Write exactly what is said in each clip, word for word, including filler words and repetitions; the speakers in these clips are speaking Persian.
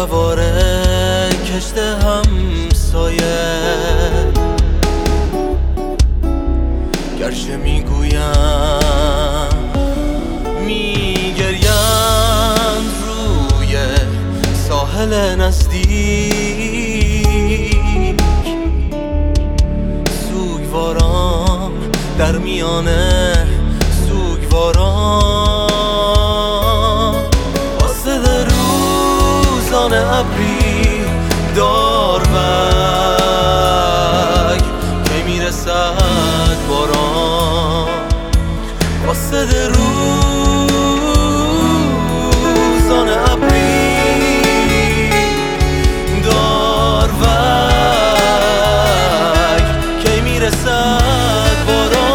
سوار کشت همسایه، گرچه میگویم میگریند روی ساحل نزدیک، سوگواران در میانه سوگواران، واسه روزان ابری داروک کی میرسد باران، واسه روزان ابری داروک کی میرسد باران.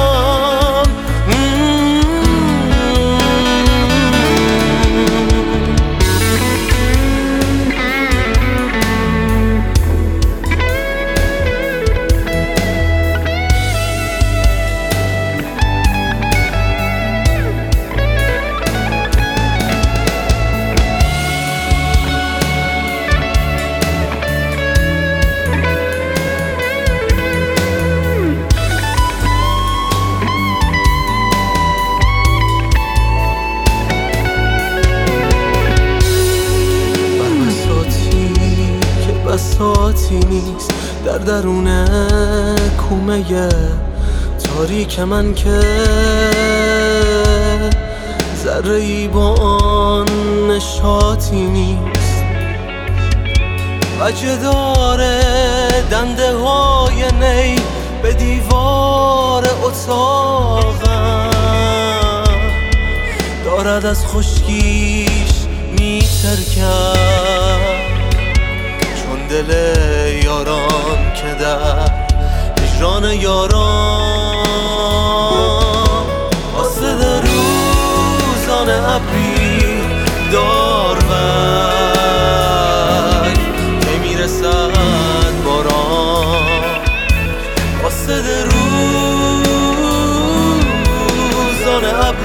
بساطی نیست در درون کومه تاریک من که ذره ای با آن نشاطی نیست، وجه داره دنده های نی به دیوار اتاقم، دارد از خشکیش میترکم دل یاران که در هجران یاران، واسه در روزان ابری داروک کی میرسد باران، واسه در روزان ابری